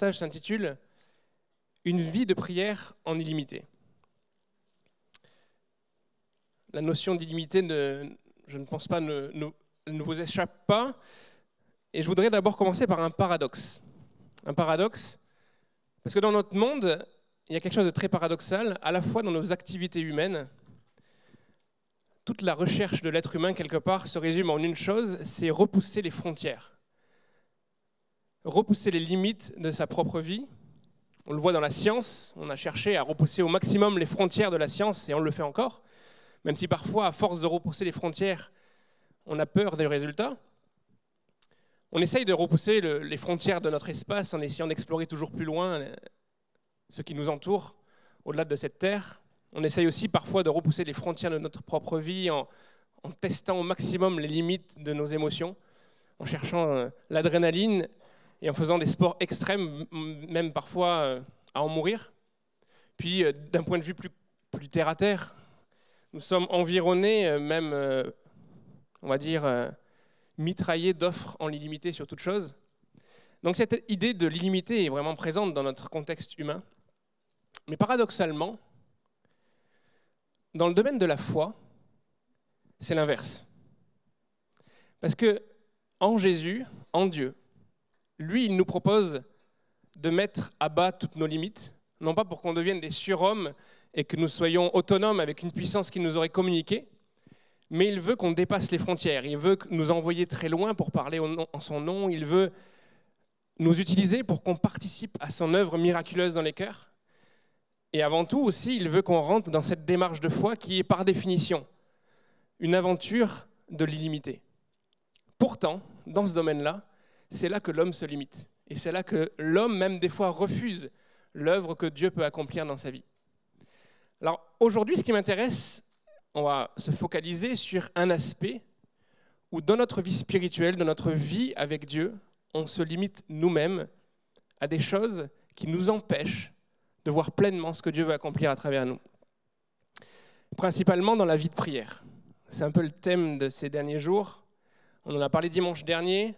partage s'intitule « Une vie de prière en illimité ». La notion d'illimité, je ne pense pas, ne vous échappe pas. Et je voudrais d'abord commencer par un paradoxe. Un paradoxe, parce que dans notre monde, il y a quelque chose de très paradoxal, à la fois dans nos activités humaines. Toute la recherche de l'être humain, quelque part, se résume en une chose, c'est repousser les frontières. Repousser les limites de sa propre vie. On le voit dans la science, on a cherché à repousser au maximum les frontières de la science, et on le fait encore, même si parfois, à force de repousser les frontières, on a peur des résultats. On essaye de repousser les frontières de notre espace en essayant d'explorer toujours plus loin ce qui nous entoure, au-delà de cette terre. On essaye aussi parfois de repousser les frontières de notre propre vie en testant au maximum les limites de nos émotions, en cherchant l'adrénaline et en faisant des sports extrêmes, même parfois à en mourir. Puis, d'un point de vue plus terre à terre, nous sommes environnés, même, on va dire, mitraillés d'offres en illimité sur toute chose. Donc cette idée de l'illimité est vraiment présente dans notre contexte humain. Mais paradoxalement, dans le domaine de la foi, c'est l'inverse. Parce que en Jésus, en Dieu, lui, il nous propose de mettre à bas toutes nos limites, non pas pour qu'on devienne des surhommes et que nous soyons autonomes avec une puissance qu'il nous aurait communiquée, mais il veut qu'on dépasse les frontières. Il veut nous envoyer très loin pour parler en son nom. Il veut nous utiliser pour qu'on participe à son œuvre miraculeuse dans les cœurs. Et avant tout aussi, il veut qu'on rentre dans cette démarche de foi qui est par définition une aventure de l'illimité. Pourtant, dans ce domaine-là, c'est là que l'homme se limite. Et c'est là que l'homme, même des fois, refuse l'œuvre que Dieu peut accomplir dans sa vie. Alors aujourd'hui, ce qui m'intéresse, on va se focaliser sur un aspect où dans notre vie spirituelle, dans notre vie avec Dieu, on se limite nous-mêmes à des choses qui nous empêchent de voir pleinement ce que Dieu veut accomplir à travers nous. Principalement dans la vie de prière. C'est un peu le thème de ces derniers jours. On en a parlé dimanche dernier.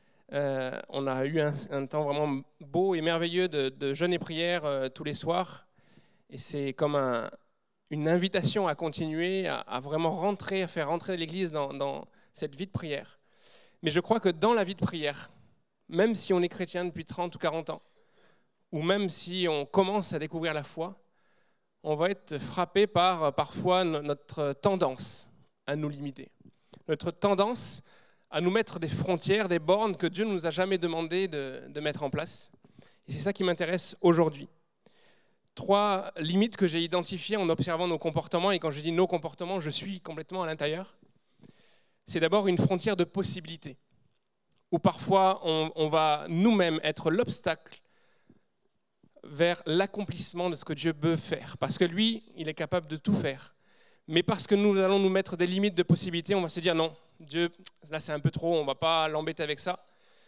On a eu un temps vraiment beau et merveilleux de jeûne et prière tous les soirs. Et c'est comme une invitation à continuer, à vraiment rentrer, à faire rentrer l'Église dans cette vie de prière. Mais je crois que dans la vie de prière, même si on est chrétien depuis 30 ou 40 ans, ou même si on commence à découvrir la foi, on va être frappé par parfois notre tendance à nous limiter. Notre tendance à nous mettre des frontières, des bornes que Dieu ne nous a jamais demandé de mettre en place. Et c'est ça qui m'intéresse aujourd'hui. 3 limites que j'ai identifiées en observant nos comportements, et quand je dis nos comportements, je suis complètement à l'intérieur. C'est d'abord une frontière de possibilité, où parfois on va nous-mêmes être l'obstacle vers l'accomplissement de ce que Dieu veut faire. Parce que lui, il est capable de tout faire. Mais parce que nous allons nous mettre des limites de possibilité, on va se dire non, Dieu, là c'est un peu trop, on ne va pas l'embêter avec ça.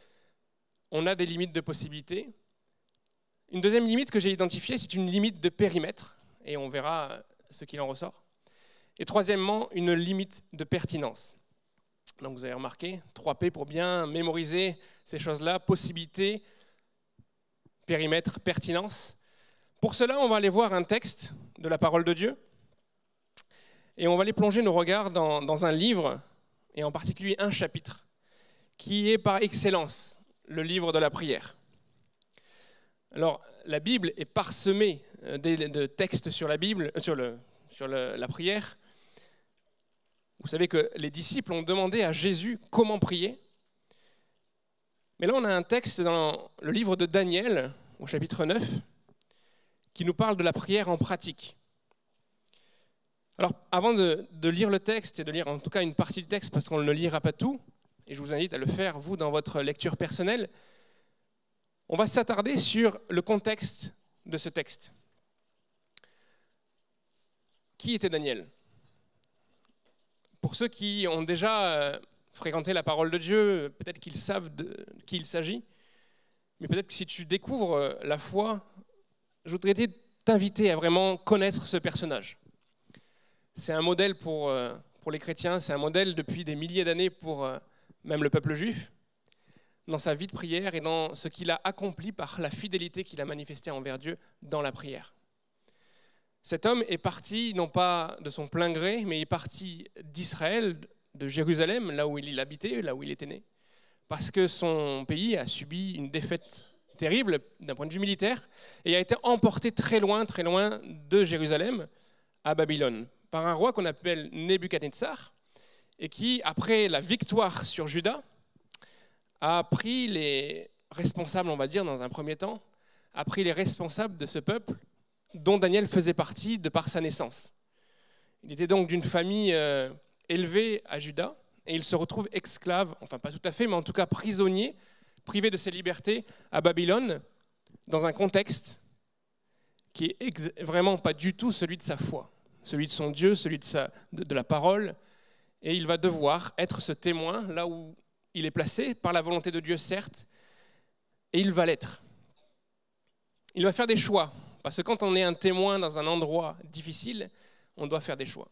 On a des limites de possibilité. Une deuxième limite que j'ai identifiée, c'est une limite de périmètre, et on verra ce qu'il en ressort. Et troisièmement, une limite de pertinence. Donc vous avez remarqué, 3P pour bien mémoriser ces choses-là, possibilité, périmètre, pertinence. Pour cela, on va aller voir un texte de la parole de Dieu, et on va aller plonger nos regards dans un livre, et en particulier un chapitre, qui est par excellence le livre de la prière. Alors, la Bible est parsemée de textes sur la Bible, sur la prière. Vous savez que les disciples ont demandé à Jésus comment prier. Mais là, on a un texte dans le livre de Daniel, au chapitre 9, qui nous parle de la prière en pratique. Alors, avant de lire le texte, et de lire en tout cas une partie du texte, parce qu'on ne lira pas tout, et je vous invite à le faire, vous, dans votre lecture personnelle, on va s'attarder sur le contexte de ce texte. Qui était Daniel ? Pour ceux qui ont déjà fréquenté la parole de Dieu, peut-être qu'ils savent de qui il s'agit, mais peut-être que si tu découvres la foi, je voudrais t'inviter à vraiment connaître ce personnage. C'est un modèle pour les chrétiens, c'est un modèle depuis des milliers d'années pour même le peuple juif. dans sa vie de prière et dans ce qu'il a accompli par la fidélité qu'il a manifestée envers Dieu dans la prière. Cet homme est parti, non pas de son plein gré, mais il est parti d'Israël, de Jérusalem, là où il habitait, là où il était né, parce que son pays a subi une défaite terrible d'un point de vue militaire et a été emporté très loin de Jérusalem à Babylone par un roi qu'on appelle Nebuchadnezzar et qui, après la victoire sur Juda, a pris les responsables, on va dire, dans un premier temps, a pris les responsables de ce peuple dont Daniel faisait partie de par sa naissance. Il était donc d'une famille élevée à Juda et il se retrouve esclave, enfin pas tout à fait, mais en tout cas prisonnier, privé de ses libertés à Babylone, dans un contexte qui est vraiment pas du tout celui de sa foi, celui de son Dieu, celui de la parole, et il va devoir être ce témoin là où il est placé, par la volonté de Dieu certes, et il va l'être. Il va faire des choix, parce que quand on est un témoin dans un endroit difficile, on doit faire des choix.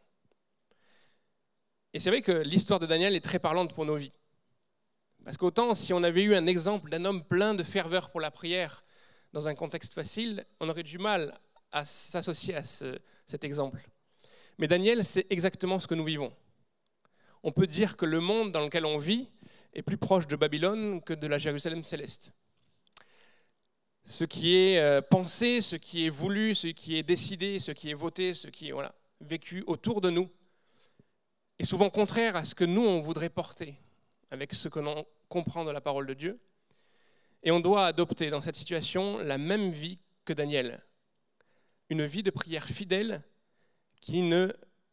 Et c'est vrai que l'histoire de Daniel est très parlante pour nos vies. Parce qu'autant, si on avait eu un exemple d'un homme plein de ferveur pour la prière dans un contexte facile, on aurait du mal à s'associer à cet exemple. Mais Daniel, c'est exactement ce que nous vivons. On peut dire que le monde dans lequel on vit est plus proche de Babylone que de la Jérusalem céleste. Ce qui est pensé, ce qui est voulu, ce qui est décidé, ce qui est voté, ce qui est vécu autour de nous, est souvent contraire à ce que nous, on voudrait porter, avec ce que l'on comprend de la parole de Dieu. Et on doit adopter dans cette situation la même vie que Daniel. Une vie de prière fidèle qui n'a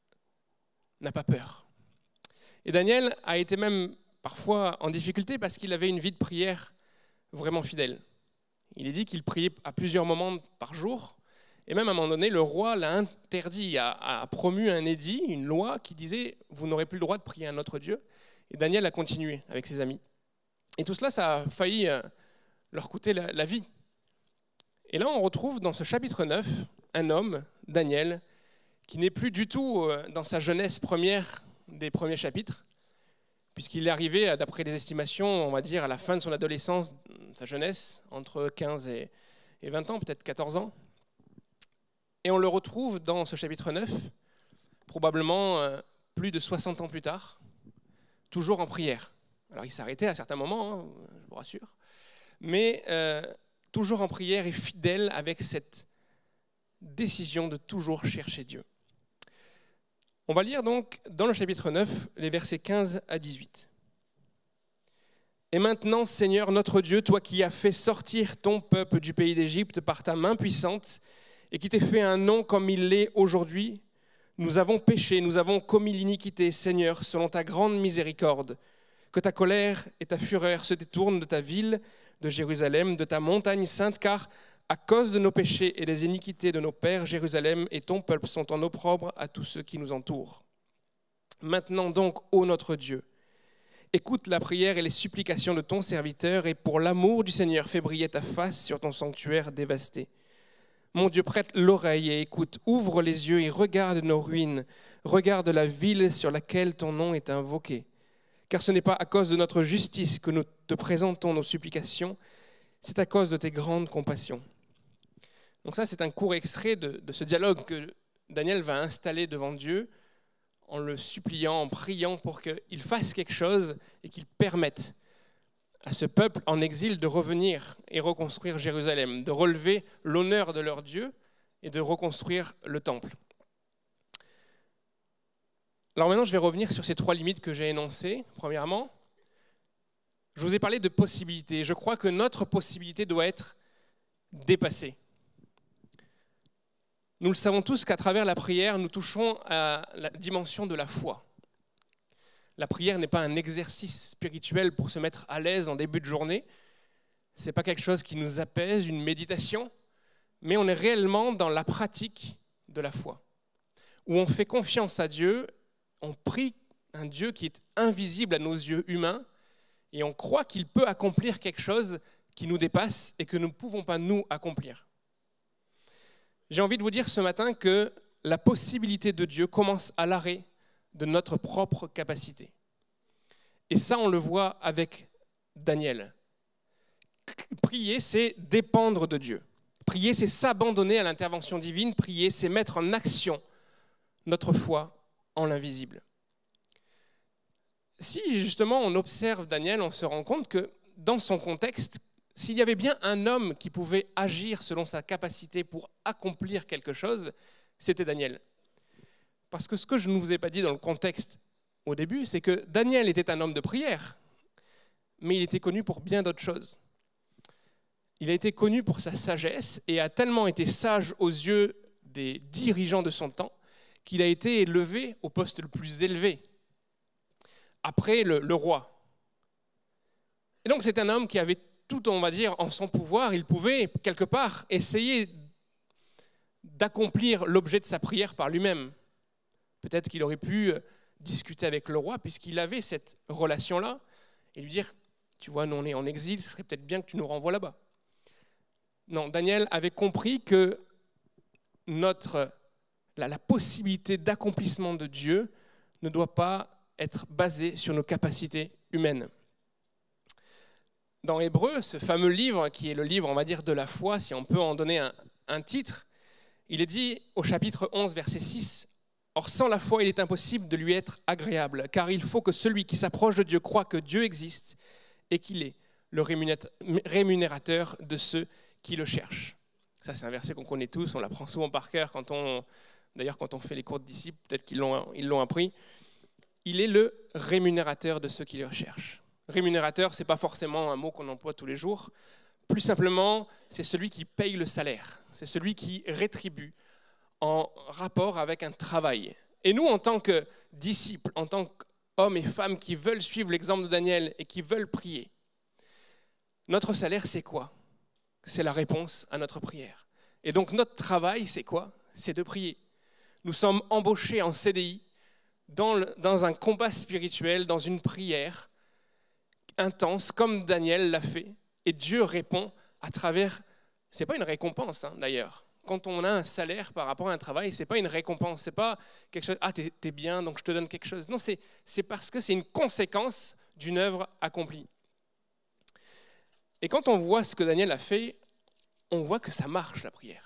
pas peur. Et Daniel a été même parfois en difficulté parce qu'il avait une vie de prière vraiment fidèle. Il est dit qu'il priait à plusieurs moments par jour. Et même à un moment donné, le roi l'a interdit, a promu un édit, une loi qui disait « vous n'aurez plus le droit de prier un autre Dieu ». Et Daniel a continué avec ses amis. Et tout cela, ça a failli leur coûter la vie. Et là, on retrouve dans ce chapitre 9 un homme, Daniel, qui n'est plus du tout dans sa jeunesse première des premiers chapitres, puisqu'il est arrivé, d'après les estimations, on va dire, à la fin de son adolescence, sa jeunesse, entre 15 et 20 ans, peut-être 14 ans. Et on le retrouve dans ce chapitre 9, probablement plus de 60 ans plus tard, toujours en prière. Alors il s'arrêtait à certains moments, je vous rassure, mais toujours en prière et fidèle avec cette décision de toujours chercher Dieu. On va lire donc dans le chapitre 9, les versets 15 à 18. « Et maintenant, Seigneur notre Dieu, toi qui as fait sortir ton peuple du pays d'Égypte par ta main puissante et qui t'es fait un nom comme il l'est aujourd'hui, nous avons péché, nous avons commis l'iniquité, Seigneur, selon ta grande miséricorde. Que ta colère et ta fureur se détournent de ta ville, de Jérusalem, de ta montagne sainte, car à cause de nos péchés et des iniquités de nos pères, Jérusalem et ton peuple sont en opprobre à tous ceux qui nous entourent. Maintenant donc, ô notre Dieu, écoute la prière et les supplications de ton serviteur, et pour l'amour du Seigneur, fais briller ta face sur ton sanctuaire dévasté. Mon Dieu, prête l'oreille et écoute, ouvre les yeux et regarde nos ruines, regarde la ville sur laquelle ton nom est invoqué. Car ce n'est pas à cause de notre justice que nous te présentons nos supplications, c'est à cause de tes grandes compassions. » Donc ça, c'est un court extrait de ce dialogue que Daniel va installer devant Dieu en le suppliant, en priant pour qu'il fasse quelque chose et qu'il permette à ce peuple en exil de revenir et reconstruire Jérusalem, de relever l'honneur de leur Dieu et de reconstruire le temple. Alors maintenant, je vais revenir sur ces 3 limites que j'ai énoncées. Premièrement, je vous ai parlé de possibilités. Je crois que notre possibilité doit être dépassée. Nous le savons tous qu'à travers la prière, nous touchons à la dimension de la foi. La prière n'est pas un exercice spirituel pour se mettre à l'aise en début de journée. Ce n'est pas quelque chose qui nous apaise, une méditation, mais on est réellement dans la pratique de la foi, où on fait confiance à Dieu, on prie un Dieu qui est invisible à nos yeux humains, et on croit qu'il peut accomplir quelque chose qui nous dépasse et que nous ne pouvons pas nous accomplir. J'ai envie de vous dire ce matin que la possibilité de Dieu commence à l'arrêt de notre propre capacité. Et ça, on le voit avec Daniel. prier, c'est dépendre de Dieu. Prier, c'est s'abandonner à l'intervention divine. Prier, c'est mettre en action notre foi en l'invisible. Si justement on observe Daniel, on se rend compte que dans son contexte, s'il y avait bien un homme qui pouvait agir selon sa capacité pour accomplir quelque chose, c'était Daniel. Parce que ce que je ne vous ai pas dit dans le contexte au début, c'est que Daniel était un homme de prière, mais il était connu pour bien d'autres choses. Il a été connu pour sa sagesse et a tellement été sage aux yeux des dirigeants de son temps qu'il a été élevé au poste le plus élevé, après le roi. Et donc c'est un homme qui avait tout, on va dire, en son pouvoir. Il pouvait, quelque part, essayer d'accomplir l'objet de sa prière par lui-même. Peut-être qu'il aurait pu discuter avec le roi, puisqu'il avait cette relation-là, et lui dire, tu vois, nous on est en exil, ce serait peut-être bien que tu nous renvoies là-bas. Non, Daniel avait compris que la possibilité d'accomplissement de Dieu ne doit pas être basée sur nos capacités humaines. Dans Hébreux, ce fameux livre, qui est le livre, on va dire, de la foi, si on peut en donner un titre, il est dit au chapitre 11, verset 6, « Or sans la foi, il est impossible de lui être agréable, car il faut que celui qui s'approche de Dieu croit que Dieu existe et qu'il est le rémunérateur de ceux qui le cherchent. » Ça, c'est un verset qu'on connaît tous, on l'apprend souvent par cœur, quand on fait les cours de disciples, peut-être qu'ils l'ont appris. Il est le rémunérateur de ceux qui le recherchent. Rémunérateur, ce n'est pas forcément un mot qu'on emploie tous les jours. Plus simplement, c'est celui qui paye le salaire. C'est celui qui rétribue en rapport avec un travail. Et nous, en tant que disciples, en tant qu'hommes et femmes qui veulent suivre l'exemple de Daniel et qui veulent prier, notre salaire, c'est quoi? C'est la réponse à notre prière. Et donc, notre travail, c'est quoi? C'est de prier. Nous sommes embauchés en CDI dans un combat spirituel, dans une prière intense, comme Daniel l'a fait, et Dieu répond à travers, c'est pas une récompense d'ailleurs, quand on a un salaire par rapport à un travail, c'est pas une récompense, c'est pas quelque chose, ah t'es bien donc je te donne quelque chose, non, c'est parce que c'est une conséquence d'une œuvre accomplie. Et quand on voit ce que Daniel a fait, on voit que ça marche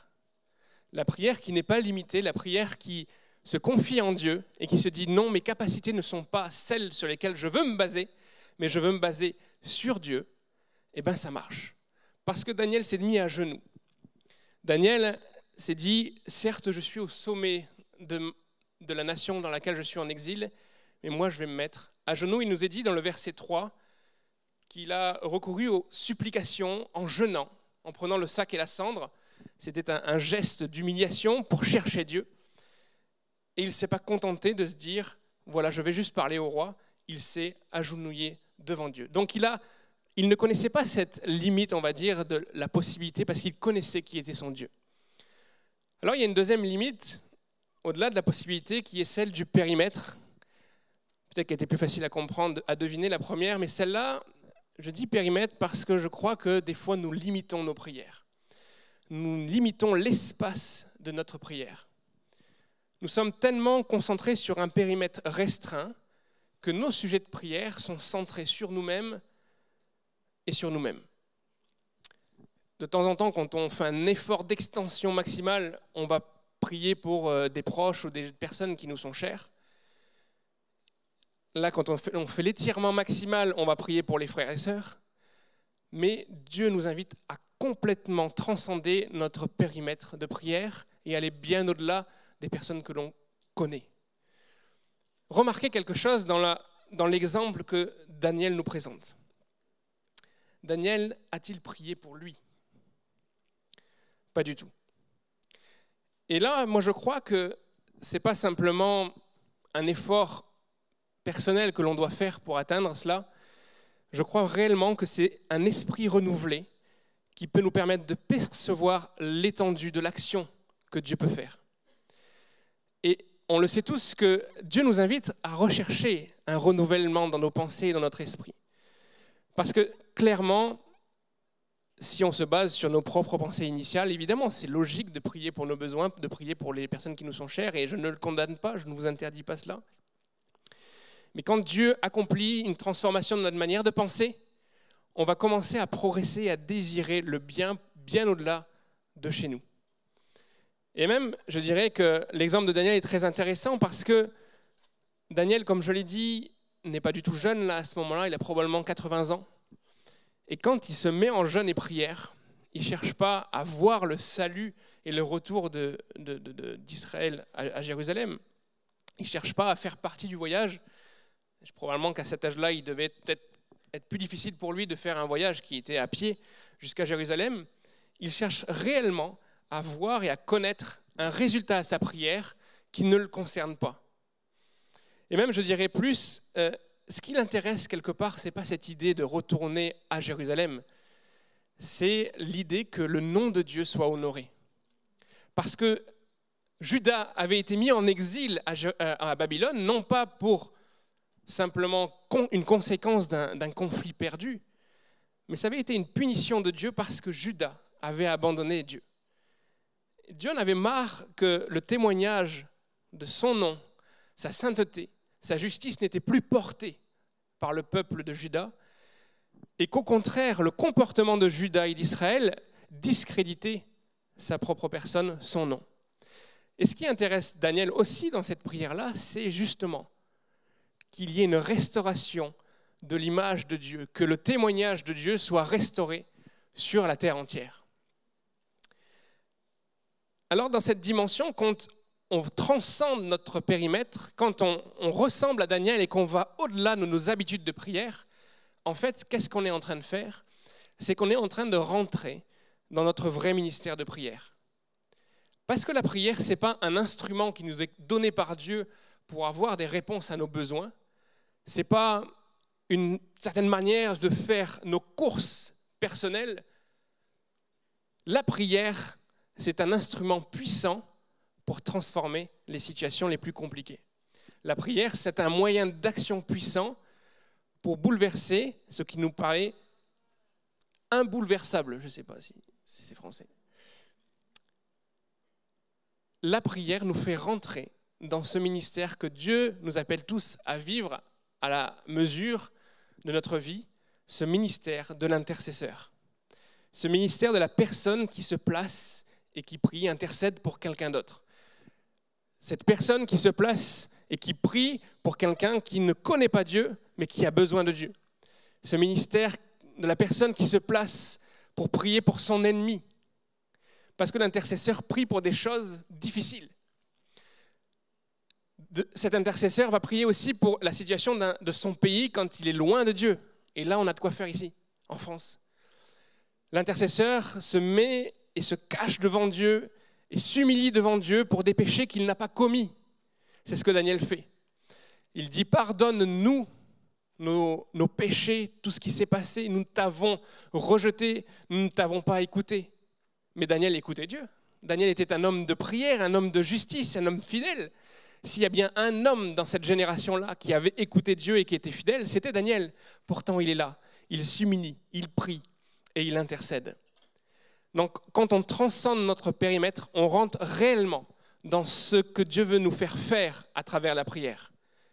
la prière qui n'est pas limitée, la prière qui se confie en Dieu et qui se dit non, mes capacités ne sont pas celles sur lesquelles je veux me baser, mais je veux me baser sur Dieu, et bien ça marche. Parce que Daniel s'est mis à genoux. Daniel s'est dit, certes je suis au sommet de la nation dans laquelle je suis en exil, mais moi je vais me mettre à genoux. Il nous est dit dans le verset 3 qu'il a recouru aux supplications en jeûnant, en prenant le sac et la cendre. C'était un geste d'humiliation pour chercher Dieu. Et il ne s'est pas contenté de se dire, voilà, je vais juste parler au roi. Il s'est agenouillé devant Dieu. Donc il ne connaissait pas cette limite, on va dire, de la possibilité, parce qu'il connaissait qui était son Dieu. Alors il y a une deuxième limite, au-delà de la possibilité, qui est celle du périmètre. Peut-être qu'elle était plus facile à comprendre, à deviner la première, mais celle-là, je dis périmètre parce que je crois que des fois nous limitons nos prières. Nous limitons l'espace de notre prière. Nous sommes tellement concentrés sur un périmètre restreint que nos sujets de prière sont centrés sur nous-mêmes et sur nous-mêmes. De temps en temps, quand on fait un effort d'extension maximale, on va prier pour des proches ou des personnes qui nous sont chères. Là, quand on fait l'étirement maximal, on va prier pour les frères et sœurs. Mais Dieu nous invite à complètement transcender notre périmètre de prière et aller bien au-delà des personnes que l'on connaît. Remarquez quelque chose dans l'exemple que Daniel nous présente. Daniel a-t-il prié pour lui? Pas du tout. Et là, moi je crois que ce n'est pas simplement un effort personnel que l'on doit faire pour atteindre cela. Je crois réellement que c'est un esprit renouvelé qui peut nous permettre de percevoir l'étendue de l'action que Dieu peut faire. Et on le sait tous que Dieu nous invite à rechercher un renouvellement dans nos pensées et dans notre esprit. Parce que clairement, si on se base sur nos propres pensées initiales, évidemment, c'est logique de prier pour nos besoins, de prier pour les personnes qui nous sont chères, et je ne le condamne pas, je ne vous interdis pas cela. Mais quand Dieu accomplit une transformation de notre manière de penser, on va commencer à progresser, à désirer le bien, bien au-delà de chez nous. Et même, je dirais que l'exemple de Daniel est très intéressant parce que Daniel, comme je l'ai dit, n'est pas du tout jeune là, à ce moment-là, il a probablement 80 ans. Et quand il se met en jeûne et prière, il ne cherche pas à voir le salut et le retour d'Israël à Jérusalem. Il ne cherche pas à faire partie du voyage. Probablement qu'à cet âge-là, il devait peut-être être plus difficile pour lui de faire un voyage qui était à pied jusqu'à Jérusalem. Il cherche réellement à voir et à connaître un résultat à sa prière qui ne le concerne pas. Et même, je dirais plus, ce qui l'intéresse quelque part, ce n'est pas cette idée de retourner à Jérusalem, c'est l'idée que le nom de Dieu soit honoré. Parce que Juda avait été mis en exil à Babylone, non pas pour simplement une conséquence d'un conflit perdu, mais ça avait été une punition de Dieu parce que Juda avait abandonné Dieu. Dieu en avait marre que le témoignage de son nom, sa sainteté, sa justice n'était plus portée par le peuple de Juda, et qu'au contraire, le comportement de Juda et d'Israël discréditait sa propre personne, son nom. Et ce qui intéresse Daniel aussi dans cette prière-là, c'est justement qu'il y ait une restauration de l'image de Dieu, que le témoignage de Dieu soit restauré sur la terre entière. Alors dans cette dimension, quand on transcende notre périmètre, quand on ressemble à Daniel et qu'on va au-delà de nos habitudes de prière, en fait, qu'est-ce qu'on est en train de faire? C'est qu'on est en train de rentrer dans notre vrai ministère de prière. Parce que la prière, ce n'est pas un instrument qui nous est donné par Dieu pour avoir des réponses à nos besoins. Ce n'est pas une certaine manière de faire nos courses personnelles. La prière, c'est un instrument puissant pour transformer les situations les plus compliquées. La prière, c'est un moyen d'action puissant pour bouleverser ce qui nous paraît imbouleversable. Je ne sais pas si c'est français. La prière nous fait rentrer dans ce ministère que Dieu nous appelle tous à vivre à la mesure de notre vie, ce ministère de l'intercesseur. Ce ministère de la personne qui se place et qui prie, intercède pour quelqu'un d'autre. Cette personne qui se place et qui prie pour quelqu'un qui ne connaît pas Dieu, mais qui a besoin de Dieu. Ce ministère de la personne qui se place pour prier pour son ennemi. Parce que l'intercesseur prie pour des choses difficiles. Cet intercesseur va prier aussi pour la situation de son pays quand il est loin de Dieu. Et là, on a de quoi faire ici, en France. L'intercesseur se met et se cache devant Dieu et s'humilie devant Dieu pour des péchés qu'il n'a pas commis. C'est ce que Daniel fait. Il dit « Pardonne-nous nos péchés, tout ce qui s'est passé. Nous t'avons rejeté, nous ne t'avons pas écouté. » Mais Daniel écoutait Dieu. Daniel était un homme de prière, un homme de justice, un homme fidèle. S'il y a bien un homme dans cette génération-là qui avait écouté Dieu et qui était fidèle, c'était Daniel. Pourtant, il est là. Il s'humilie, il prie et il intercède. Donc, quand on transcende notre périmètre, on rentre réellement dans ce que Dieu veut nous faire faire à travers la prière.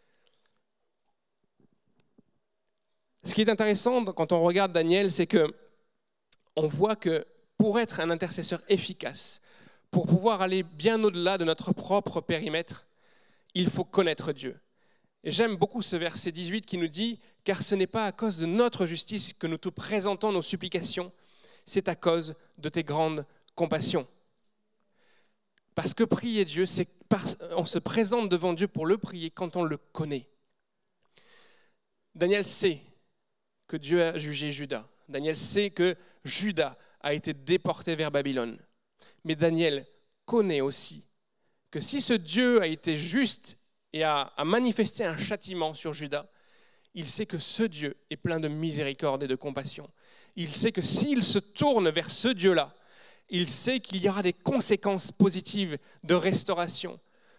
Ce qui est intéressant quand on regarde Daniel, c'est qu'on voit que pour être un intercesseur efficace, pour pouvoir aller bien au-delà de notre propre périmètre, il faut connaître Dieu. Et j'aime beaucoup ce verset 18 qui nous dit « Car ce n'est pas à cause de notre justice que nous te présentons nos supplications, c'est à cause de tes grandes compassions. » Parce que prier Dieu, on se présente devant Dieu pour le prier quand on le connaît. Daniel sait que Dieu a jugé Juda. Daniel sait que Juda a été déporté vers Babylone. Mais Daniel connaît aussi que si ce Dieu a été juste et a manifesté un châtiment sur Juda, il sait que ce Dieu est plein de miséricorde et de compassion. Il sait que s'il se tourne vers ce Dieu-là, il sait qu'il y aura des conséquences positives de restauration.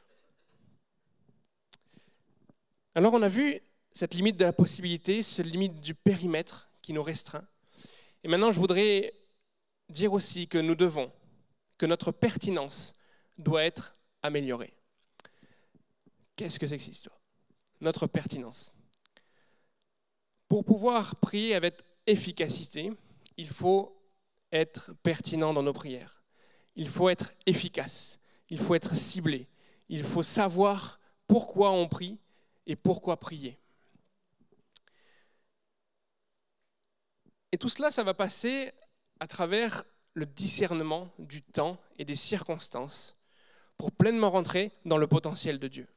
Alors on a vu cette limite de la possibilité, cette limite du périmètre qui nous restreint. Et maintenant, je voudrais dire aussi que nous devons, que notre pertinence doit être améliorée. Qu'est-ce que c'est que cette histoire? Notre pertinence. Pour pouvoir prier avec efficacité, il faut être pertinent dans nos prières. Il faut être efficace, il faut être ciblé, il faut savoir pourquoi on prie et pourquoi prier. Et tout cela, ça va passer à travers le discernement du temps et des circonstances pour pleinement rentrer dans le potentiel de Dieu.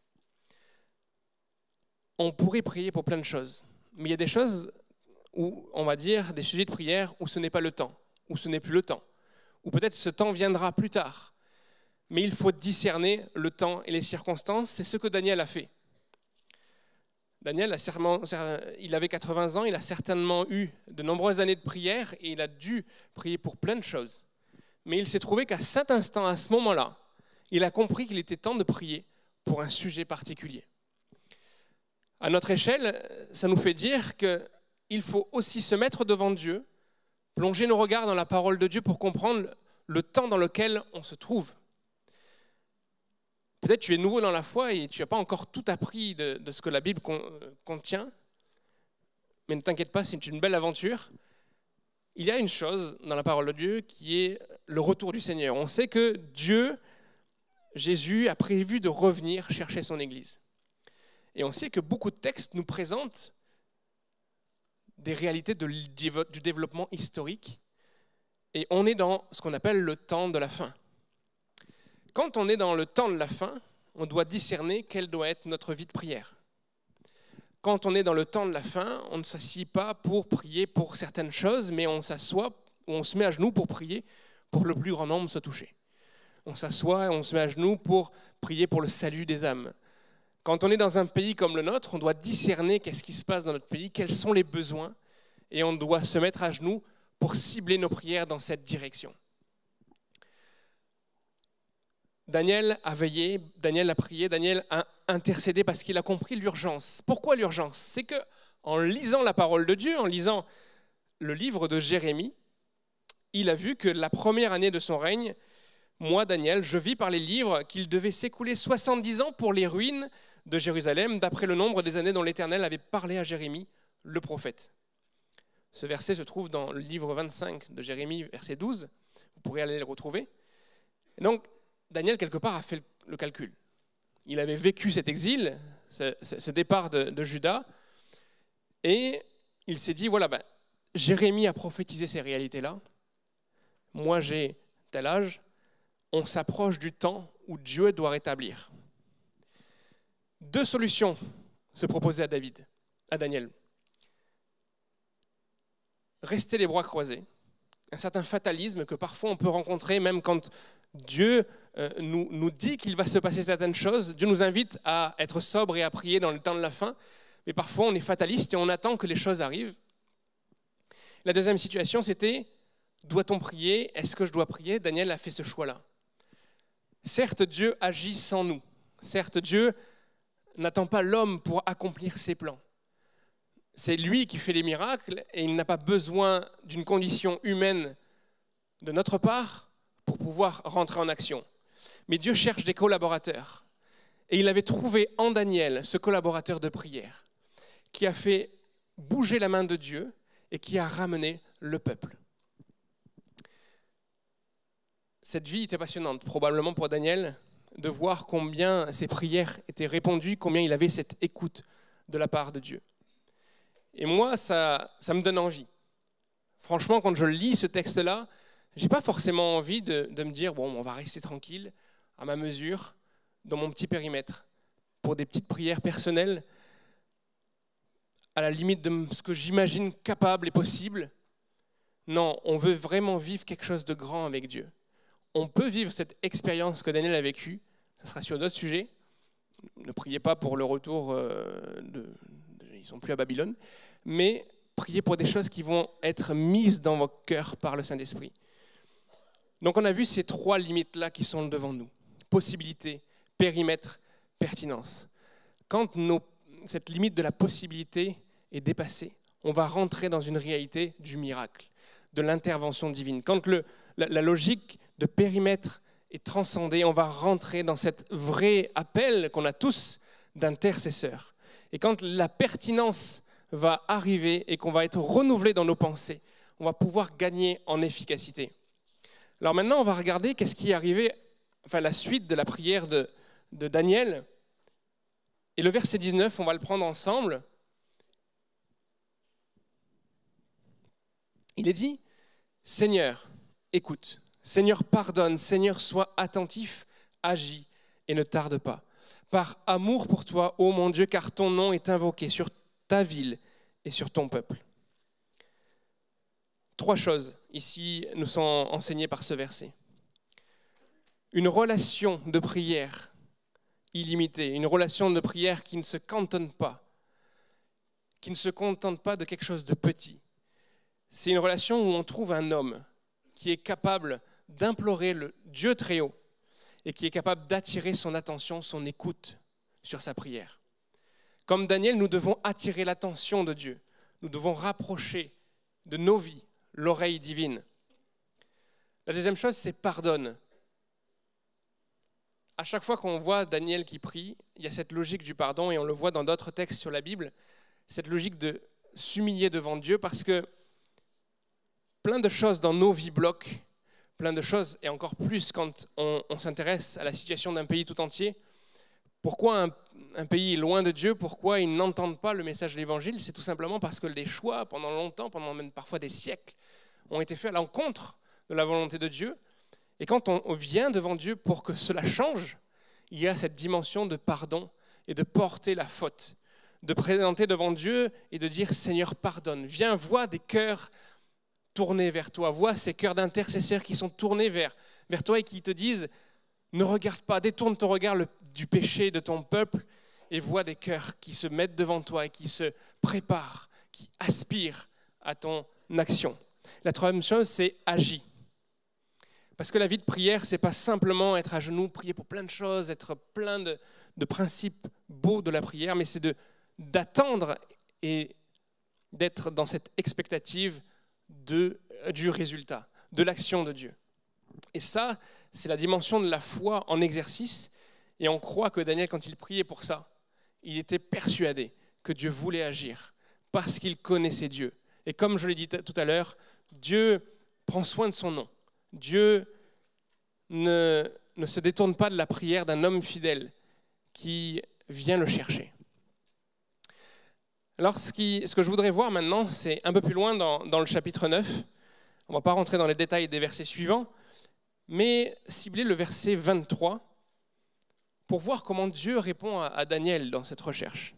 On pourrait prier pour plein de choses, mais il y a des choses où, on va dire, des sujets de prière où ce n'est pas le temps, où ce n'est plus le temps, ou peut-être ce temps viendra plus tard. Mais il faut discerner le temps et les circonstances, c'est ce que Daniel a fait. Daniel, il avait 80 ans, il a certainement eu de nombreuses années de prière et il a dû prier pour plein de choses. Mais il s'est trouvé qu'à cet instant, à ce moment-là, il a compris qu'il était temps de prier pour un sujet particulier. À notre échelle, ça nous fait dire qu'il faut aussi se mettre devant Dieu, plonger nos regards dans la parole de Dieu pour comprendre le temps dans lequel on se trouve. Peut-être tu es nouveau dans la foi et tu n'as pas encore tout appris de ce que la Bible contient, mais ne t'inquiète pas, c'est une belle aventure. Il y a une chose dans la parole de Dieu qui est le retour du Seigneur. On sait que Dieu, Jésus, a prévu de revenir chercher son Église. Et on sait que beaucoup de textes nous présentent des réalités du développement historique. Et on est dans ce qu'on appelle le temps de la fin. Quand on est dans le temps de la fin, on doit discerner quelle doit être notre vie de prière. Quand on est dans le temps de la fin, on ne s'assied pas pour prier pour certaines choses, mais on s'assoit ou on se met à genoux pour prier pour que le plus grand nombre soit touché. On s'assoit et on se met à genoux pour prier pour le salut des âmes. Quand on est dans un pays comme le nôtre, on doit discerner qu'est-ce qui se passe dans notre pays, quels sont les besoins, et on doit se mettre à genoux pour cibler nos prières dans cette direction. Daniel a veillé, Daniel a prié, Daniel a intercédé parce qu'il a compris l'urgence. Pourquoi l'urgence? C'est qu'en lisant la parole de Dieu, en lisant le livre de Jérémie, il a vu que la première année de son règne, moi, Daniel, je vis par les livres qu'il devait s'écouler 70 ans pour les ruines de Jérusalem, d'après le nombre des années dont l'Éternel avait parlé à Jérémie, le prophète. Ce verset se trouve dans le livre 25 de Jérémie, verset 12. Vous pourrez aller le retrouver. Et donc, Daniel, quelque part, a fait le calcul. Il avait vécu cet exil, ce départ de Juda, et il s'est dit, voilà, Jérémie a prophétisé ces réalités-là. Moi, j'ai tel âge. On s'approche du temps où Dieu doit rétablir. Deux solutions se proposaient à Daniel. Rester les bras croisés, un certain fatalisme que parfois on peut rencontrer même quand Dieu nous dit qu'il va se passer certaines choses. Dieu nous invite à être sobre et à prier dans le temps de la fin, mais parfois on est fataliste et on attend que les choses arrivent. La deuxième situation, c'était, doit-on prier? Est-ce que je dois prier? Daniel a fait ce choix-là. Certes, Dieu agit sans nous. Certes, Dieu n'attend pas l'homme pour accomplir ses plans. C'est lui qui fait les miracles et il n'a pas besoin d'une condition humaine de notre part pour pouvoir rentrer en action. Mais Dieu cherche des collaborateurs. Et il avait trouvé en Daniel ce collaborateur de prière qui a fait bouger la main de Dieu et qui a ramené le peuple. Cette vie était passionnante, probablement pour Daniel, de voir combien ses prières étaient répondues, combien il avait cette écoute de la part de Dieu. Et moi, ça me donne envie. Franchement, quand je lis ce texte-là, je n'ai pas forcément envie de me dire, bon, on va rester tranquille, à ma mesure, dans mon petit périmètre, pour des petites prières personnelles, à la limite de ce que j'imagine capable et possible. Non, on veut vraiment vivre quelque chose de grand avec Dieu. On peut vivre cette expérience que Daniel a vécue, ça sera sur d'autres sujets. Ne priez pas pour le retour ils ne sont plus à Babylone, mais priez pour des choses qui vont être mises dans vos cœurs par le Saint-Esprit. Donc on a vu ces trois limites-là qui sont devant nous. Possibilité, périmètre, pertinence. Quand cette limite de la possibilité est dépassée, on va rentrer dans une réalité du miracle, de l'intervention divine. Quand la logique de périmètre est transcendée, on va rentrer dans cet vrai appel qu'on a tous d'intercesseur. Et quand la pertinence va arriver et qu'on va être renouvelé dans nos pensées. On va pouvoir gagner en efficacité. Alors maintenant, on va regarder qu'est-ce qui est arrivé, enfin la suite de la prière de Daniel. Et le verset 19, on va le prendre ensemble. Il est dit, « Seigneur, écoute. Seigneur, pardonne. Seigneur, sois attentif, agis et ne tarde pas. Par amour pour toi, ô mon Dieu, car ton nom est invoqué sur ta ville et sur ton peuple. » 3 choses ici nous sont enseignées par ce verset. Une relation de prière illimitée, une relation de prière qui ne se cantonne pas, qui ne se contente pas de quelque chose de petit. C'est une relation où on trouve un homme qui est capable d'implorer le Dieu très haut et qui est capable d'attirer son attention, son écoute sur sa prière. Comme Daniel, nous devons attirer l'attention de Dieu. Nous devons rapprocher de nos vies l'oreille divine. La deuxième chose, c'est pardonne. À chaque fois qu'on voit Daniel qui prie, il y a cette logique du pardon et on le voit dans d'autres textes sur la Bible, cette logique de s'humilier devant Dieu parce que plein de choses dans nos vies bloquent, plein de choses, et encore plus quand on s'intéresse à la situation d'un pays tout entier. Pourquoi un pays est loin de Dieu? Pourquoi ils n'entendent pas le message de l'Évangile? C'est tout simplement parce que les choix, pendant longtemps, pendant même parfois des siècles, ont été faits à l'encontre de la volonté de Dieu. Et quand on vient devant Dieu pour que cela change, il y a cette dimension de pardon et de porter la faute, de présenter devant Dieu et de dire « Seigneur, pardonne ». Viens, vois des cœurs tournés vers toi, vois ces cœurs d'intercesseurs qui sont tournés vers toi et qui te disent « Ne regarde pas, détourne ton regard du péché de ton peuple et vois des cœurs qui se mettent devant toi et qui se préparent, qui aspirent à ton action ». La troisième chose, c'est « agis ». Parce que la vie de prière, ce n'est pas simplement être à genoux, prier pour plein de choses, être plein de principes beaux de la prière, mais c'est d'attendre et d'être dans cette expectative du résultat, de l'action de Dieu. Et ça, c'est la dimension de la foi en exercice. Et on croit que Daniel, quand il priait pour ça, il était persuadé que Dieu voulait agir parce qu'il connaissait Dieu. Et comme je l'ai dit tout à l'heure, Dieu prend soin de son nom. Dieu ne se détourne pas de la prière d'un homme fidèle qui vient le chercher. Alors, ce que je voudrais voir maintenant, c'est un peu plus loin dans le chapitre 9. On ne va pas rentrer dans les détails des versets suivants, mais cibler le verset 23 pour voir comment Dieu répond à Daniel dans cette recherche.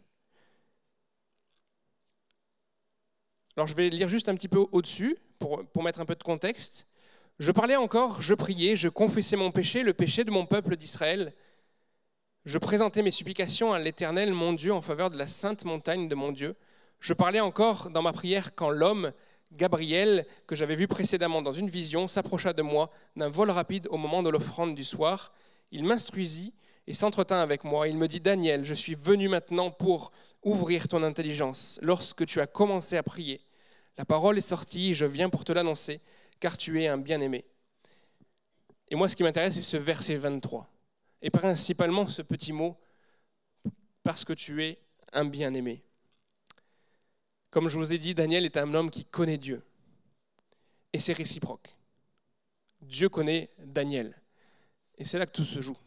Alors, je vais lire juste un petit peu au-dessus pour mettre un peu de contexte. « Je parlais encore, je priais, je confessais mon péché, le péché de mon peuple d'Israël. Je présentais mes supplications à l'Éternel, mon Dieu, en faveur de la sainte montagne de mon Dieu. Je parlais encore dans ma prière quand l'homme, Gabriel, que j'avais vu précédemment dans une vision, s'approcha de moi d'un vol rapide au moment de l'offrande du soir. Il m'instruisit et s'entretint avec moi. Il me dit, « Daniel, je suis venu maintenant pour ouvrir ton intelligence. Lorsque tu as commencé à prier, la parole est sortie, je viens pour te l'annoncer, car tu es un bien-aimé. » Et moi, ce qui m'intéresse, c'est ce verset 23. Et principalement ce petit mot, parce que tu es un bien-aimé. Comme je vous ai dit, Daniel est un homme qui connaît Dieu. Et c'est réciproque. Dieu connaît Daniel. Et c'est là que tout se joue.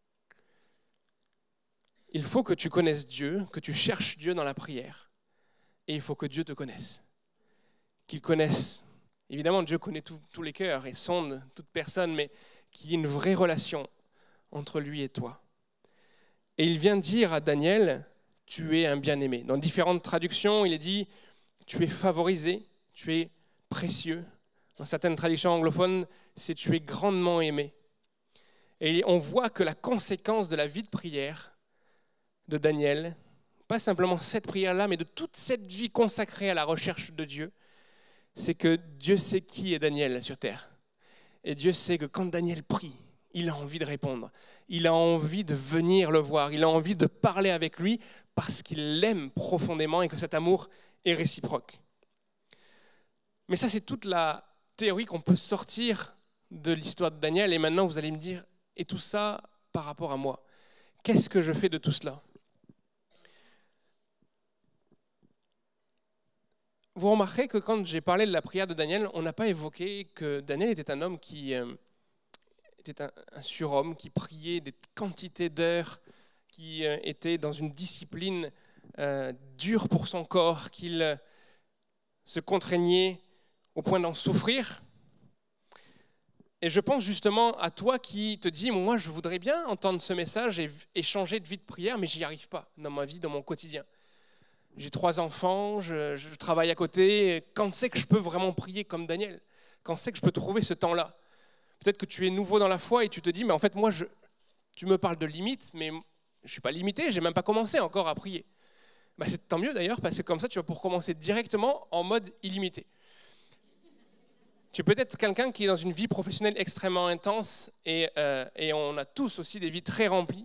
Il faut que tu connaisses Dieu, que tu cherches Dieu dans la prière. Et il faut que Dieu te connaisse. Qu'il connaisse. Évidemment, Dieu connaît tous les cœurs et sonde toute personne, mais qu'il y ait une vraie relation entre lui et toi. Et il vient dire à Daniel, tu es un bien-aimé. Dans différentes traductions, il est dit, tu es favorisé, tu es précieux. Dans certaines traductions anglophones, c'est tu es grandement aimé. Et on voit que la conséquence de la vie de prière de Daniel, pas simplement cette prière-là, mais de toute cette vie consacrée à la recherche de Dieu, c'est que Dieu sait qui est Daniel sur terre. Et Dieu sait que quand Daniel prie, il a envie de répondre. Il a envie de venir le voir. Il a envie de parler avec lui parce qu'il l'aime profondément et que cet amour est réciproque. Mais ça, c'est toute la théorie qu'on peut sortir de l'histoire de Daniel. Et maintenant, vous allez me dire, et tout ça par rapport à moi, qu'est-ce que je fais de tout cela? vous remarquerez que quand j'ai parlé de la prière de Daniel, on n'a pas évoqué que Daniel était un homme qui était un surhomme, qui priait des quantités d'heures, qui était dans une discipline dure pour son corps, qu'il se contraignait au point d'en souffrir. Et je pense justement à toi qui te dis, moi je voudrais bien entendre ce message et changer de vie de prière, mais j'y arrive pas dans ma vie, dans mon quotidien. J'ai 3 enfants, je travaille à côté. Quand c'est que je peux vraiment prier comme Daniel? Quand c'est que je peux trouver ce temps-là? Peut-être que tu es nouveau dans la foi et tu te dis, mais en fait moi, tu me parles de limites, mais je ne suis pas limité, je n'ai même pas commencé encore à prier. C'est tant mieux d'ailleurs, parce que comme ça tu vas pouvoir commencer directement en mode illimité. Tu peux être quelqu'un qui est dans une vie professionnelle extrêmement intense et on a tous aussi des vies très remplies.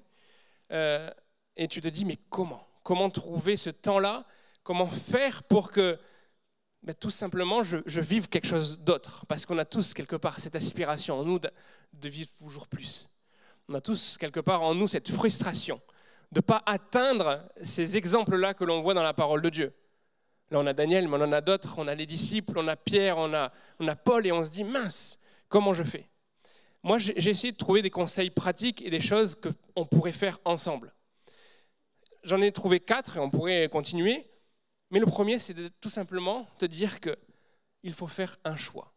Et tu te dis, mais comment trouver ce temps-là? Comment faire pour que tout simplement je vive quelque chose d'autre? Parce qu'on a tous quelque part cette aspiration en nous de vivre toujours plus. On a tous quelque part en nous cette frustration de ne pas atteindre ces exemples-là que l'on voit dans la parole de Dieu. Là, on a Daniel, mais on en a d'autres, on a les disciples, on a Pierre, on a Paul, et on se dit, mince, comment je fais? Moi, j'ai essayé de trouver des conseils pratiques et des choses qu'on pourrait faire ensemble. J'en ai trouvé 4 et on pourrait continuer, mais le premier, c'est de tout simplement te dire qu'il faut faire un choix.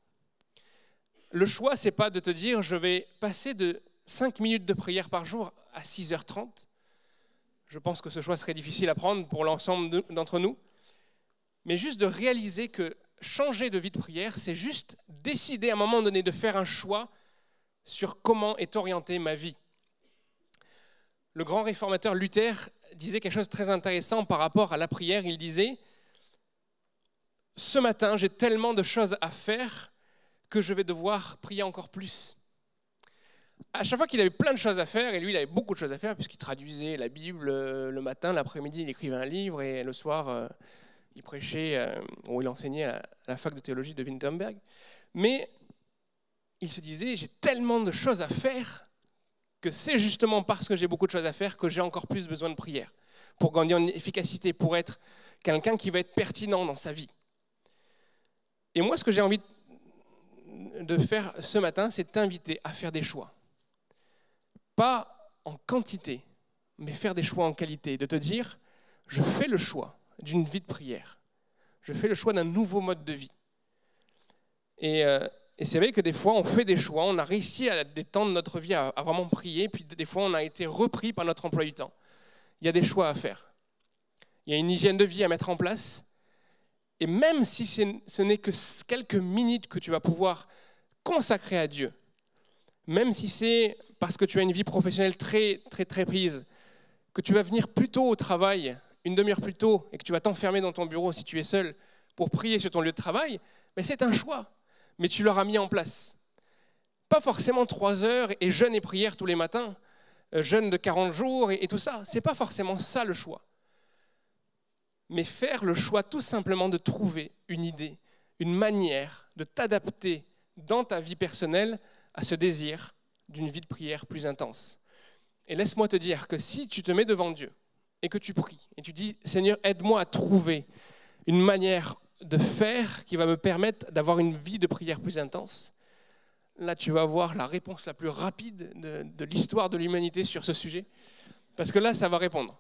Le choix, ce n'est pas de te dire, je vais passer de 5 minutes de prière par jour à 6h30. Je pense que ce choix serait difficile à prendre pour l'ensemble d'entre nous. Mais juste de réaliser que changer de vie de prière, c'est juste décider à un moment donné de faire un choix sur comment est orientée ma vie. Le grand réformateur Luther disait quelque chose de très intéressant par rapport à la prière. Il disait, « Ce matin, j'ai tellement de choses à faire que je vais devoir prier encore plus. » À chaque fois qu'il avait plein de choses à faire, et lui il avait beaucoup de choses à faire puisqu'il traduisait la Bible le matin, l'après-midi il écrivait un livre et le soir il prêchait ou il enseignait à la fac de théologie de Wittenberg. Mais il se disait, j'ai tellement de choses à faire que c'est justement parce que j'ai beaucoup de choses à faire que j'ai encore plus besoin de prière pour gagner en efficacité, pour être quelqu'un qui va être pertinent dans sa vie. Et moi, ce que j'ai envie de faire ce matin, c'est t'inviter à faire des choix. Pas en quantité, mais faire des choix en qualité. De te dire, je fais le choix d'une vie de prière. Je fais le choix d'un nouveau mode de vie. Et c'est vrai que des fois, on fait des choix, on a réussi à détendre notre vie, à vraiment prier, puis des fois, on a été repris par notre emploi du temps. Il y a des choix à faire. Il y a une hygiène de vie à mettre en place. Et même si ce n'est que quelques minutes que tu vas pouvoir consacrer à Dieu, même si c'est parce que tu as une vie professionnelle très, très, très prise, que tu vas venir plus tôt au travail, une demi-heure plus tôt, et que tu vas t'enfermer dans ton bureau si tu es seul pour prier sur ton lieu de travail, mais c'est un choix. Mais tu l'auras mis en place. Pas forcément 3 heures et jeûne et prière tous les matins, jeûne de 40 jours et tout ça. Ce n'est pas forcément ça le choix. Mais faire le choix tout simplement de trouver une idée, une manière de t'adapter dans ta vie personnelle à ce désir d'une vie de prière plus intense. Et laisse-moi te dire que si tu te mets devant Dieu et que tu pries et tu dis « Seigneur, aide-moi à trouver une manière de faire qui va me permettre d'avoir une vie de prière plus intense », là tu vas avoir la réponse la plus rapide de l'histoire de l'humanité sur ce sujet, parce que là ça va répondre.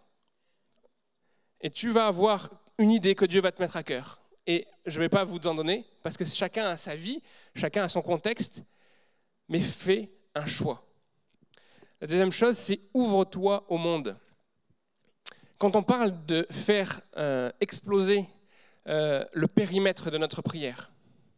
Et tu vas avoir une idée que Dieu va te mettre à cœur. Et je ne vais pas vous en donner, parce que chacun a sa vie, chacun a son contexte, mais fais un choix. La deuxième chose, c'est ouvre-toi au monde. Quand on parle de faire exploser le périmètre de notre prière,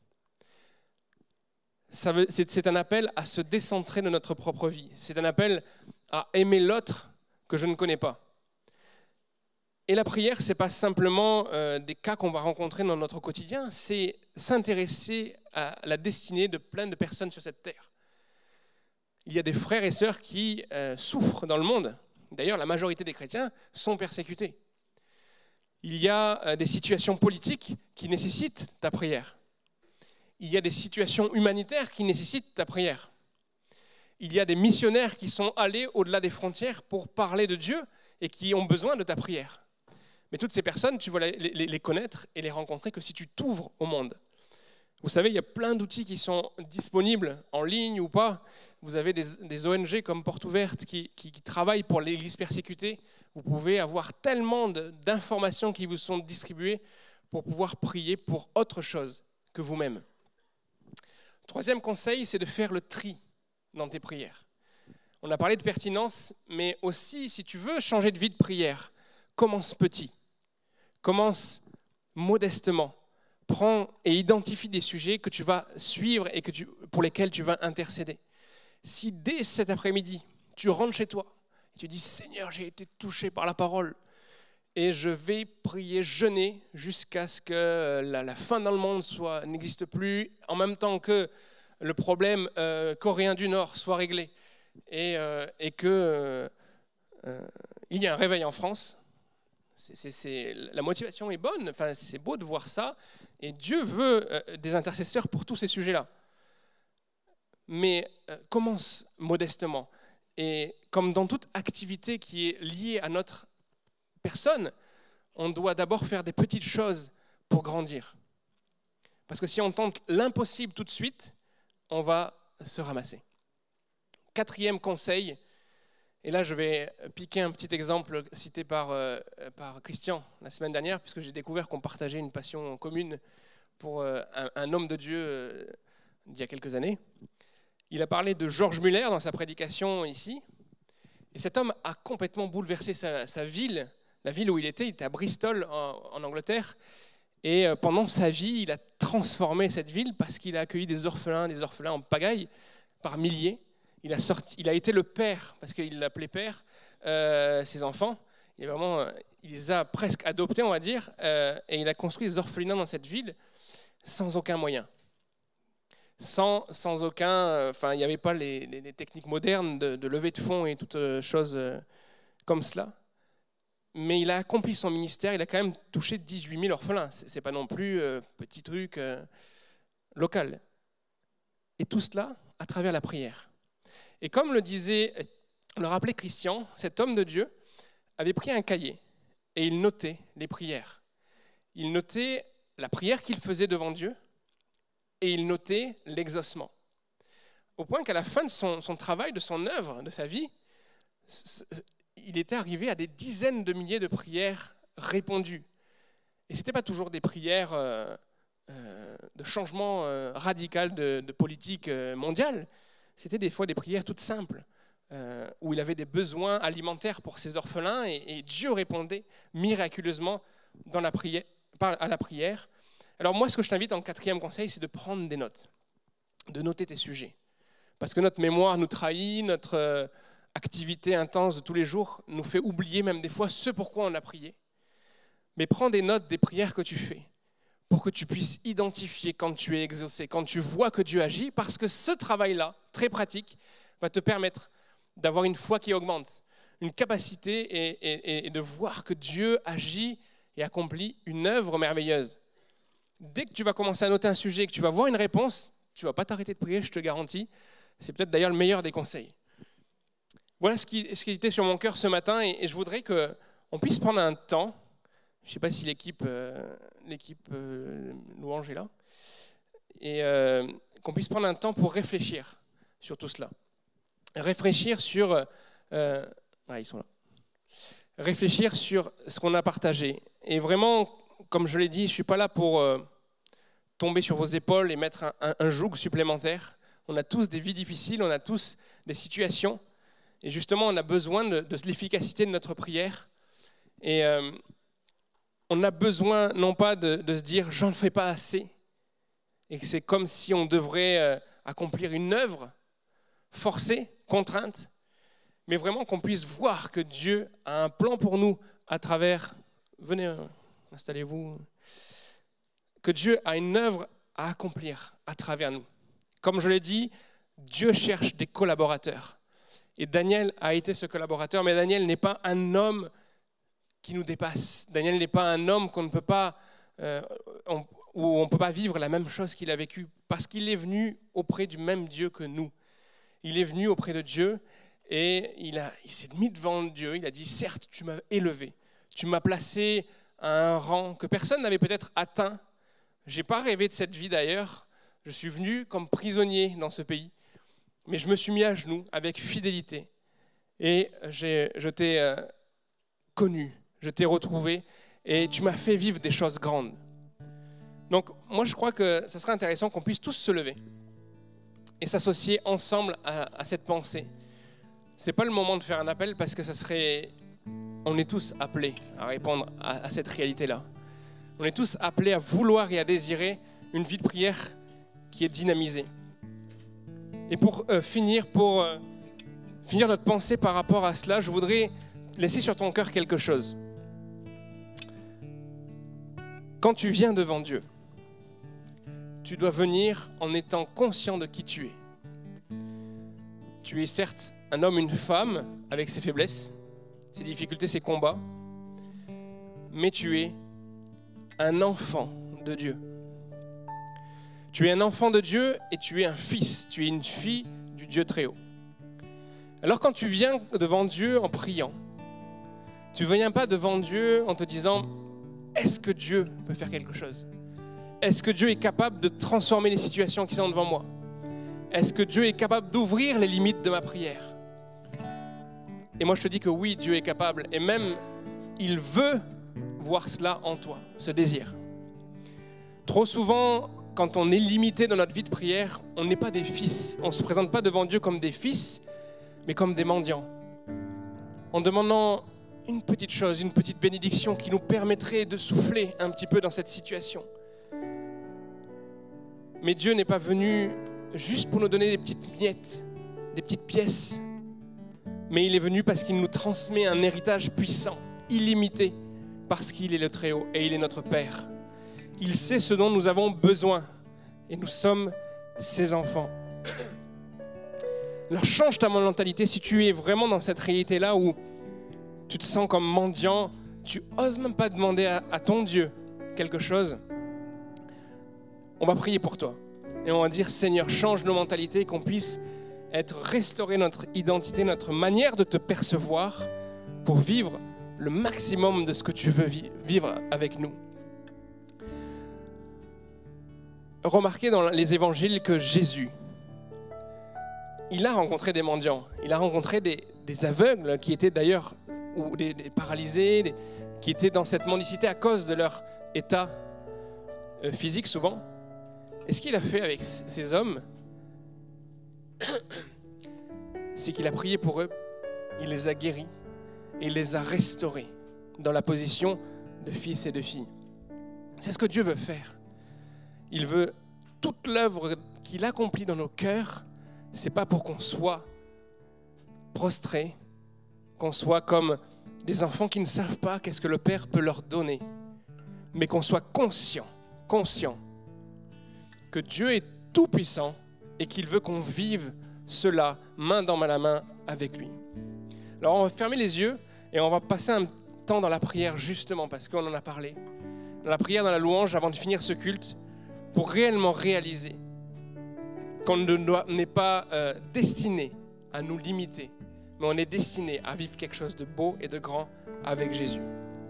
c'est un appel à se décentrer de notre propre vie. C'est un appel à aimer l'autre que je ne connais pas. Et la prière, ce n'est pas simplement des cas qu'on va rencontrer dans notre quotidien, c'est s'intéresser à la destinée de plein de personnes sur cette terre. Il y a des frères et sœurs qui souffrent dans le monde. D'ailleurs, la majorité des chrétiens sont persécutés. Il y a des situations politiques qui nécessitent ta prière. Il y a des situations humanitaires qui nécessitent ta prière. Il y a des missionnaires qui sont allés au-delà des frontières pour parler de Dieu et qui ont besoin de ta prière. Mais toutes ces personnes, tu vas les connaître et les rencontrer que si tu t'ouvres au monde. Vous savez, il y a plein d'outils qui sont disponibles en ligne ou pas. Vous avez des ONG comme Porte Ouverte qui travaillent pour l'Église persécutée. Vous pouvez avoir tellement d'informations qui vous sont distribuées pour pouvoir prier pour autre chose que vous-même. Troisième conseil, c'est de faire le tri dans tes prières. On a parlé de pertinence, mais aussi, si tu veux changer de vie de prière, commence petit. Commence modestement. Prends et identifie des sujets que tu vas suivre et pour lesquels tu vas intercéder. Si dès cet après-midi, tu rentres chez toi et tu dis « Seigneur, j'ai été touché par la parole et je vais prier, jeûner jusqu'à ce que la faim dans le monde n'existe plus, en même temps que le problème coréen du Nord soit réglé et qu'il y ait un réveil en France ». La motivation est bonne, enfin, c'est beau de voir ça, et Dieu veut des intercesseurs pour tous ces sujets-là. Mais commence modestement, et comme dans toute activité qui est liée à notre personne, on doit d'abord faire des petites choses pour grandir. Parce que si on tente l'impossible tout de suite, on va se ramasser. Quatrième conseil, et là, je vais piquer un petit exemple cité par Christian la semaine dernière, puisque j'ai découvert qu'on partageait une passion commune pour un homme de Dieu d'il y a quelques années. Il a parlé de George Muller dans sa prédication ici. Et cet homme a complètement bouleversé sa ville, la ville où il était à Bristol en Angleterre. Et pendant sa vie, il a transformé cette ville parce qu'il a accueilli des orphelins en pagaille par milliers. Il a été le père, parce qu'il l'appelait père, ses enfants. Il les a presque adoptés, on va dire, et il a construit des orphelinats dans cette ville sans aucun moyen. Sans aucun... Enfin, il n'y avait pas les techniques modernes de levée de fonds et toutes choses comme cela. Mais il a accompli son ministère, il a quand même touché 18 000 orphelins. Ce n'est pas non plus petit truc local. Et tout cela à travers la prière. Et comme le rappelait Christian, cet homme de Dieu avait pris un cahier et il notait les prières. Il notait la prière qu'il faisait devant Dieu et il notait l'exaucement. Au point qu'à la fin de son travail, de son œuvre, de sa vie, il était arrivé à des dizaines de milliers de prières répondues. Et ce n'était pas toujours des prières de changement radical de politique mondiale. C'était des fois des prières toutes simples, où il avait des besoins alimentaires pour ses orphelins, et Dieu répondait miraculeusement à la prière. Alors moi, ce que je t'invite en quatrième conseil, c'est de prendre des notes, de noter tes sujets. Parce que notre mémoire nous trahit, notre activité intense de tous les jours nous fait oublier même des fois ce pourquoi on a prié. Mais prends des notes des prières que tu fais, pour que tu puisses identifier quand tu es exaucé, quand tu vois que Dieu agit, parce que ce travail-là, très pratique, va te permettre d'avoir une foi qui augmente, une capacité et de voir que Dieu agit et accomplit une œuvre merveilleuse. Dès que tu vas commencer à noter un sujet et que tu vas voir une réponse, tu ne vas pas t'arrêter de prier, je te garantis. C'est peut-être d'ailleurs le meilleur des conseils. Voilà ce qui était sur mon cœur ce matin, et je voudrais qu'on puisse prendre un temps. Je ne sais pas si l'équipe louange est là, et qu'on puisse prendre un temps pour réfléchir sur tout cela. Réfléchir sur... ils sont là. Réfléchir sur ce qu'on a partagé. Et vraiment, comme je l'ai dit, je ne suis pas là pour tomber sur vos épaules et mettre un joug supplémentaire. On a tous des vies difficiles, on a tous des situations. Et justement, on a besoin de l'efficacité de notre prière. Et on a besoin, non pas de se dire « j'en fais pas assez », et que c'est comme si on devrait accomplir une œuvre forcée, contrainte, mais vraiment qu'on puisse voir que Dieu a un plan pour nous à travers... Venez, installez-vous. Que Dieu a une œuvre à accomplir à travers nous. Comme je l'ai dit, Dieu cherche des collaborateurs. Et Daniel a été ce collaborateur, mais Daniel n'est pas un homme qui nous dépasse. Daniel n'est pas un homme qu'on ne peut pas, où on ne peut pas vivre la même chose qu'il a vécu, parce qu'il est venu auprès du même Dieu que nous. Il est venu auprès de Dieu et il s'est mis devant Dieu. Il a dit, certes, tu m'as élevé, Tu m'as placé à un rang que personne n'avait peut-être atteint. Je n'ai pas rêvé de cette vie d'ailleurs. Je suis venu comme prisonnier dans ce pays. Mais je me suis mis à genoux avec fidélité. Et je t'ai connu, je t'ai retrouvé. Et tu m'as fait vivre des choses grandes. Donc moi je crois que ça serait intéressant qu'on puisse tous se lever et s'associer ensemble à cette pensée. Ce n'est pas le moment de faire un appel parce que on est tous appelés à répondre à cette réalité-là. On est tous appelés à vouloir et à désirer une vie de prière qui est dynamisée. Et pour finir notre pensée par rapport à cela, je voudrais laisser sur ton cœur quelque chose. Quand tu viens devant Dieu, tu dois venir en étant conscient de qui tu es. Tu es certes un homme, une femme, avec ses faiblesses, ses difficultés, ses combats, mais tu es un enfant de Dieu. Tu es un enfant de Dieu et tu es un fils, tu es une fille du Dieu très haut. Alors quand tu viens devant Dieu en priant, tu ne viens pas devant Dieu en te disant « Est-ce que Dieu peut faire quelque chose ? Est-ce que Dieu est capable de transformer les situations qui sont devant moi ? Est-ce que Dieu est capable d'ouvrir les limites de ma prière ? » Et moi je te dis que oui, Dieu est capable et même il veut voir cela en toi, ce désir. Trop souvent, quand on est limité dans notre vie de prière, on n'est pas des fils. On ne se présente pas devant Dieu comme des fils, mais comme des mendiants. En demandant une petite chose, une petite bénédiction qui nous permettrait de souffler un petit peu dans cette situation. Mais Dieu n'est pas venu juste pour nous donner des petites miettes, des petites pièces, mais il est venu parce qu'il nous transmet un héritage puissant, illimité, parce qu'il est le Très-Haut et il est notre Père. Il sait ce dont nous avons besoin et nous sommes ses enfants. Alors change ta mentalité si tu es vraiment dans cette réalité-là où tu te sens comme mendiant, tu n'oses même pas demander à ton Dieu quelque chose. On va prier pour toi et on va dire Seigneur, change nos mentalités, qu'on puisse être restaurer notre identité, notre manière de te percevoir pour vivre le maximum de ce que tu veux vivre avec nous. Remarquez dans les évangiles que Jésus, il a rencontré des mendiants, il a rencontré des aveugles qui étaient d'ailleurs, ou des paralysés, qui étaient dans cette mendicité à cause de leur état physique souvent. Et ce qu'il a fait avec ces hommes, c'est qu'il a prié pour eux, il les a guéris et il les a restaurés dans la position de fils et de filles. C'est ce que Dieu veut faire. Il veut toute l'œuvre qu'il accomplit dans nos cœurs, c'est pas pour qu'on soit prostrés, qu'on soit comme des enfants qui ne savent pas qu'est-ce que le Père peut leur donner, mais qu'on soit conscient que Dieu est tout puissant et qu'il veut qu'on vive cela main dans la main avec lui. Alors on va fermer les yeux et on va passer un temps dans la prière justement parce qu'on en a parlé. Dans la prière, dans la louange, avant de finir ce culte, pour réellement réaliser qu'on n'est pas destiné à nous limiter, mais on est destiné à vivre quelque chose de beau et de grand avec Jésus.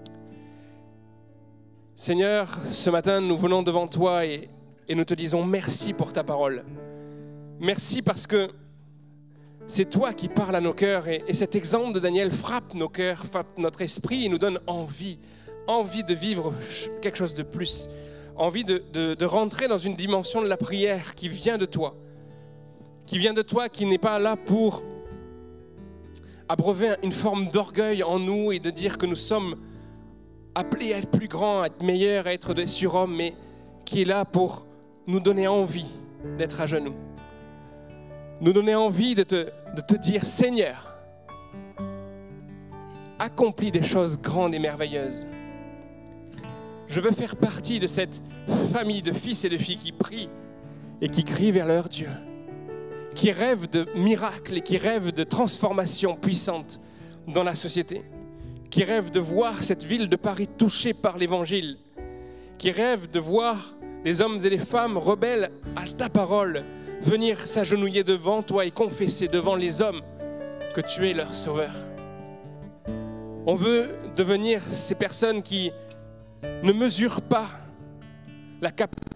Seigneur, ce matin, nous venons devant toi et nous te disons merci pour ta parole. Merci parce que c'est toi qui parles à nos cœurs et cet exemple de Daniel frappe nos cœurs, frappe notre esprit et nous donne envie de vivre quelque chose de plus, envie de rentrer dans une dimension de la prière qui vient de toi, qui n'est pas là pour abreuver une forme d'orgueil en nous et de dire que nous sommes appelés à être plus grands, à être meilleurs, à être des surhommes, mais qui est là pour nous donner envie d'être à genoux. Nous donner envie de te dire, Seigneur, accomplis des choses grandes et merveilleuses. Je veux faire partie de cette famille de fils et de filles qui prient et qui crient vers leur Dieu, qui rêvent de miracles et qui rêvent de transformations puissantes dans la société, qui rêvent de voir cette ville de Paris touchée par l'Évangile, qui rêvent de voir des hommes et des femmes rebelles à ta parole venir s'agenouiller devant toi et confesser devant les hommes que tu es leur sauveur. On veut devenir ces personnes qui ne mesurent pas la capacité